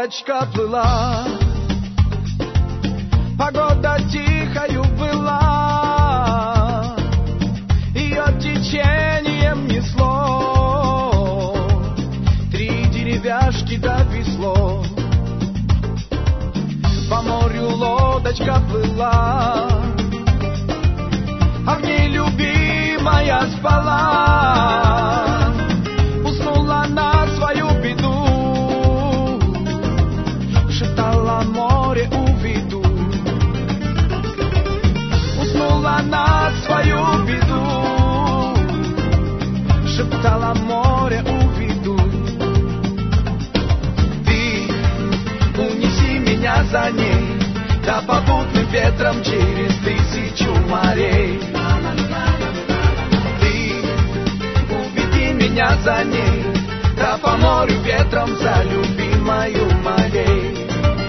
лодочка плыла, погода тихою была, ее течением несло, 3 деревяшки да весло. По морю лодочка плыла, а в ней любимая спала, уснула на свою беду, шептала море уведу, уснула на свою беду, шептала море уведу. Ты унеси меня за ней, да попутным ветром через 1000 морей. Меня за ней, да по морю ветром за любимою моей.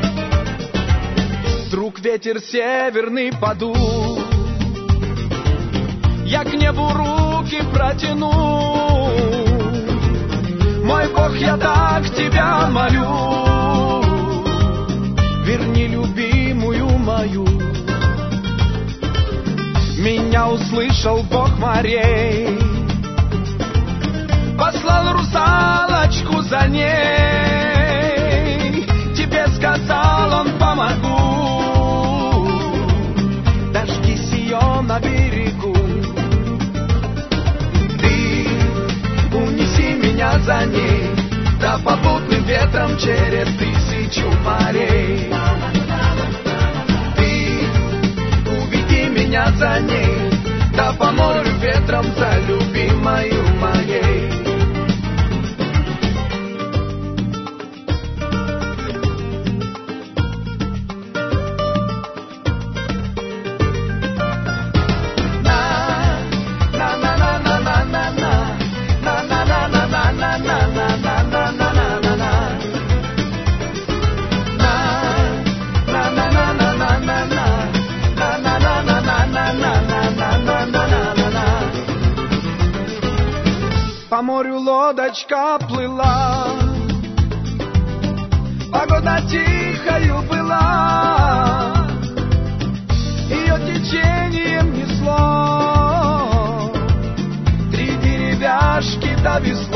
Вдруг ветер северный подул, я к небу руки протяну. Мой Бог, я так тебя молю, верни любимую мою. Меня услышал Бог морей, послал русалочку за ней. Тебе сказал он, помогу, дождись ее на берегу. Ты унеси меня за ней, да попутным ветром через 1000 морей. Ты уведи меня за ней, да по морю ветром за любимою моей. По морю лодочка плыла, погода тихою была, ее течением несло, 3 деревяшки да весло.